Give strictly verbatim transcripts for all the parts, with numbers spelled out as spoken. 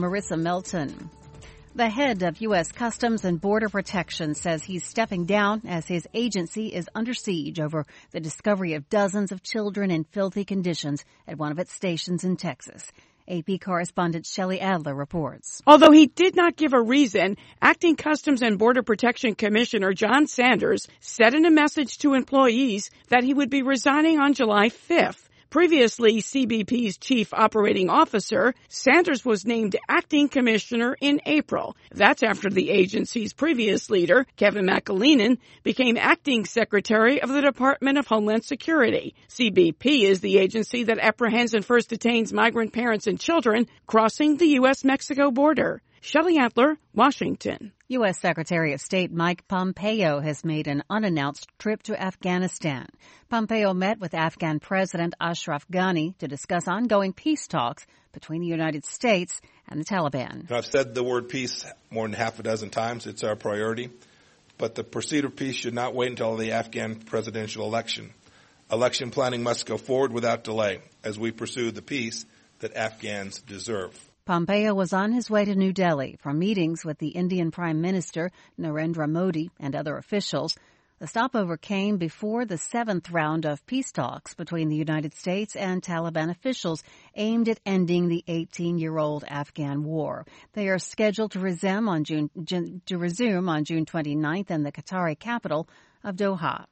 Marissa Melton. The head of U S. Customs and Border Protection says he's stepping down as his agency is under siege over the discovery of dozens of children in filthy conditions at one of its stations in Texas. A P correspondent Shelley Adler reports. Although he did not give a reason, Acting Customs and Border Protection Commissioner John Sanders said in a message to employees that he would be resigning on July fifth. Previously C B P's chief operating officer, Sanders was named acting commissioner in April. That's after the agency's previous leader, Kevin McAleenan, became acting secretary of the Department of Homeland Security. C B P is the agency that apprehends and first detains migrant parents and children crossing the U S Mexico border. Shelley Adler, Washington. U S. Secretary of State Mike Pompeo has made an unannounced trip to Afghanistan. Pompeo met with Afghan President Ashraf Ghani to discuss ongoing peace talks between the United States and the Taliban. I've said the word peace more than half a dozen times. It's our priority. But the pursuit of peace should not wait until the Afghan presidential election. Election planning must go forward without delay as we pursue the peace that Afghans deserve. Pompeo was on his way to New Delhi for meetings with the Indian Prime Minister Narendra Modi and other officials. The stopover came before the seventh round of peace talks between the United States and Taliban officials aimed at ending the eighteen-year-old Afghan war. They are scheduled to resume on June, to resume on June twenty-ninth in the Qatari capital of Doha.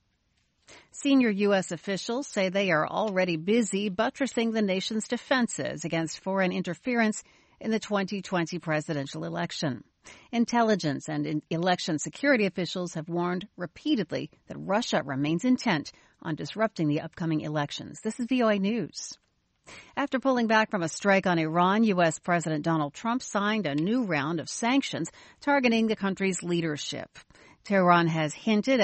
Senior U S officials say they are already busy buttressing the nation's defenses against foreign interference in the twenty twenty presidential election. Intelligence and election security officials have warned repeatedly that Russia remains intent on disrupting the upcoming elections. This is V O A News. After pulling back from a strike on Iran, U S. President Donald Trump signed a new round of sanctions targeting the country's leadership. Tehran has hinted